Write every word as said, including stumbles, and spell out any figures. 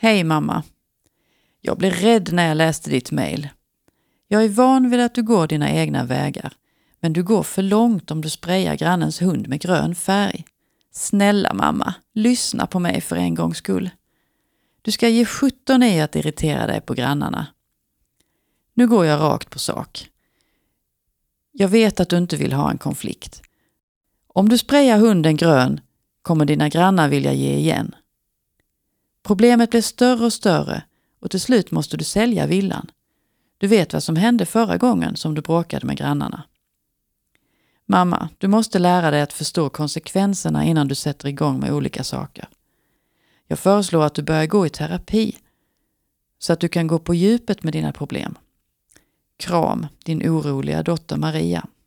Hej mamma. Jag blev rädd när jag läste ditt mejl. Jag är van vid att du går dina egna vägar, men du går för långt om du sprayar grannens hund med grön färg. Snälla mamma, lyssna på mig för en gångs skull. Du ska ge sjutton i att irritera dig på grannarna. Nu går jag rakt på sak. Jag vet att du inte vill ha en konflikt. Om du sprayar hunden grön kommer dina grannar vilja ge igen. Problemet blir större och större och till slut måste du sälja villan. Du vet vad som hände förra gången som du bråkade med grannarna. Mamma, du måste lära dig att förstå konsekvenserna innan du sätter igång med olika saker. Jag föreslår att du börjar gå i terapi så att du kan gå på djupet med dina problem. Kram, din oroliga dotter Maria.